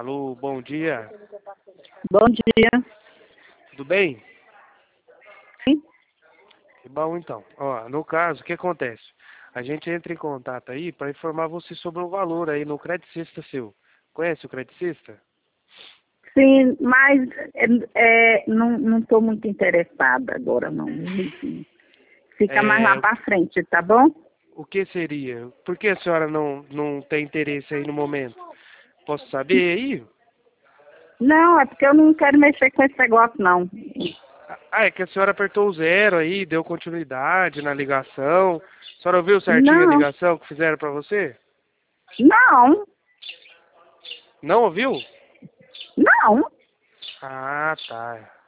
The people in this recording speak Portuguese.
Alô, bom dia. Bom dia. Tudo bem? Sim? Que bom então. Ó, no caso, o que acontece? A gente entra em contato aí para informar você sobre o valor aí no Credicista seu. Conhece o Credicista? Sim, mas não estou muito interessada agora, não. Enfim, fica mais lá É, para frente, tá bom? o que seria? Por que a senhora não tem interesse aí no momento? Posso saber aí? Não, é porque eu não quero mexer com esse negócio, não. Ah, é que a senhora apertou o zero aí, deu continuidade na ligação. A senhora ouviu certinho a Não, ligação que fizeram para você? não, Não ouviu? não. Ah, tá.